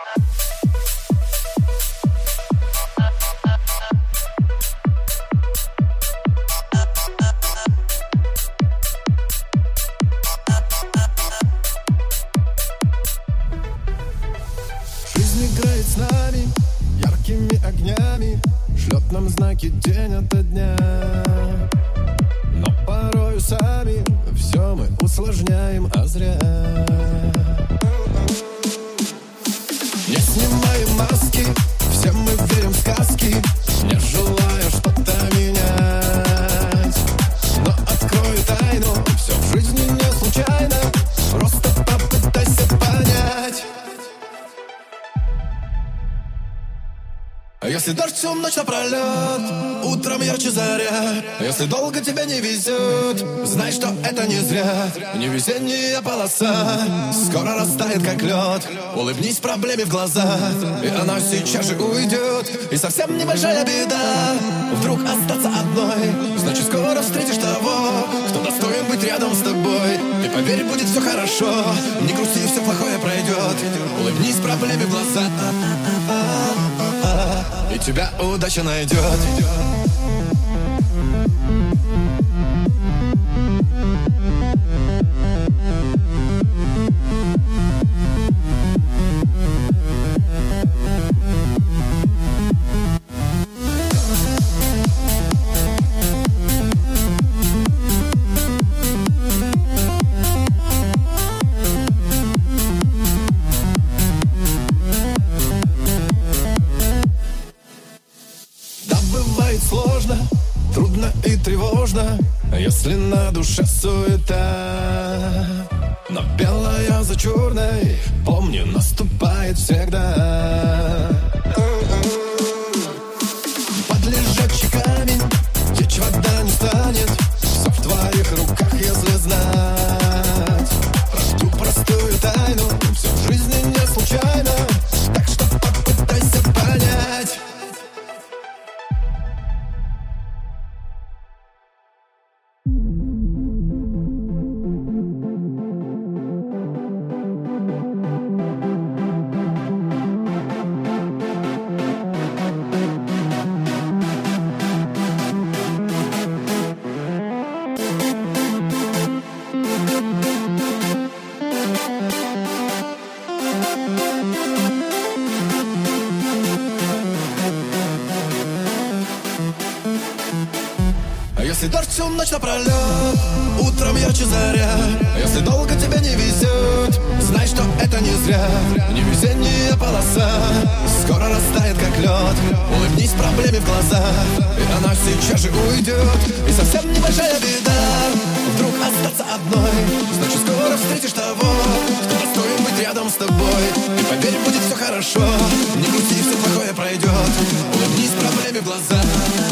Играет с нами яркими огнями, шлет нам знаки день ото дня. Но порою сами все мы усложняем, а зря. Не снимаем маски, все мы верим в сказки, не желая что-то менять. Но открою тайну, все в жизни не случайно, просто попытайся понять. Если дождь всю ночь напролет, утром ярче заря. Если долго тебя не везет, знай, что это не зря. Невезение полоса скоро растает, как лед. Улыбнись проблеме в глаза, и она сейчас же уйдет. И совсем небольшая беда вдруг остаться одной, значит, скоро встретишь того, кто достоин быть рядом с тобой. Ты поверь, будет все хорошо, не грусти, все плохое пройдет. Улыбнись проблеме в глаза, и тебя удача найдет. Бывает сложно, трудно и тревожно, если на душе суета. Но белое за черной, помни, наступает всегда. Под лежачий камень течь вода не станет, все в твоих руках, если знать. Про ту простую тайну, все в жизни не случайно, так что попытайся понять. Если дождь всю ночь напролет, утром ярче заря. Если долго тебе не везет, знай, что это не зря. Невезение полоса скоро растает, как лед. Улыбнись проблеме в глаза, и она сейчас же уйдет. И совсем небольшая беда вдруг остаться одной, значит, скоро встретишь того, кто достоин быть рядом с тобой. И поверь, будет все хорошо, не грусти, все плохое пройдет. Улыбнись проблеме в глаза,